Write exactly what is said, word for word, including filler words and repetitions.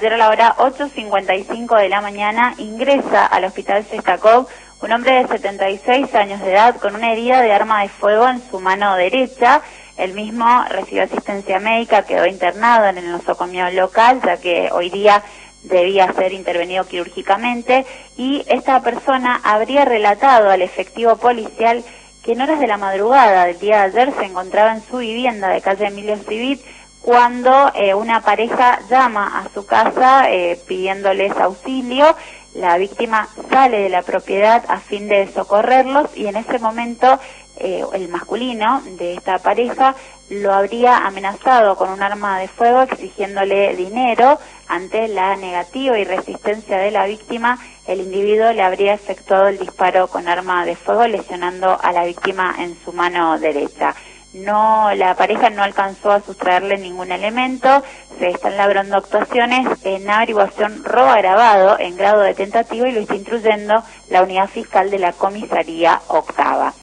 Ayer a la hora ocho cincuenta y cinco de la mañana ingresa al hospital Sestakov un hombre de setenta y seis años de edad con una herida de arma de fuego en su mano derecha. El mismo recibió asistencia médica, quedó internado en el nosocomio local, ya que hoy día debía ser intervenido quirúrgicamente, y esta persona habría relatado al efectivo policial que en horas de la madrugada del día de ayer se encontraba en su vivienda de calle Emilio Civit cuando eh, una pareja llama a su casa eh, pidiéndoles auxilio. La víctima sale de la propiedad a fin de socorrerlos y en ese momento eh, el masculino de esta pareja lo habría amenazado con un arma de fuego exigiéndole dinero. Ante la negativa y resistencia de la víctima, el individuo le habría efectuado el disparo con arma de fuego, lesionando a la víctima en su mano derecha. No, la pareja no alcanzó a sustraerle ningún elemento. Se están labrando actuaciones en averiguación robo agravado en grado de tentativa y lo está instruyendo la unidad fiscal de la comisaría octava.